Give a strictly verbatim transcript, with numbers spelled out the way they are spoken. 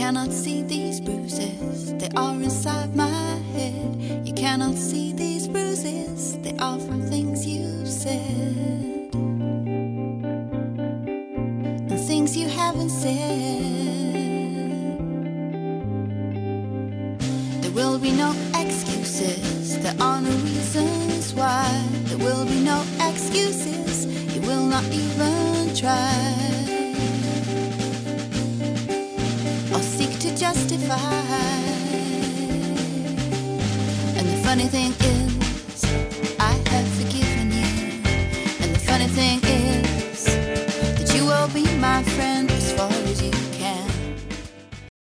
cannot see these bruises, they are inside my head. You cannot see these bruises, they are from things you've said and things you haven't said. There will be no excuses, there are no reasons why. There will be no excuses, you will not even try or seek to justify. And the funny thing is,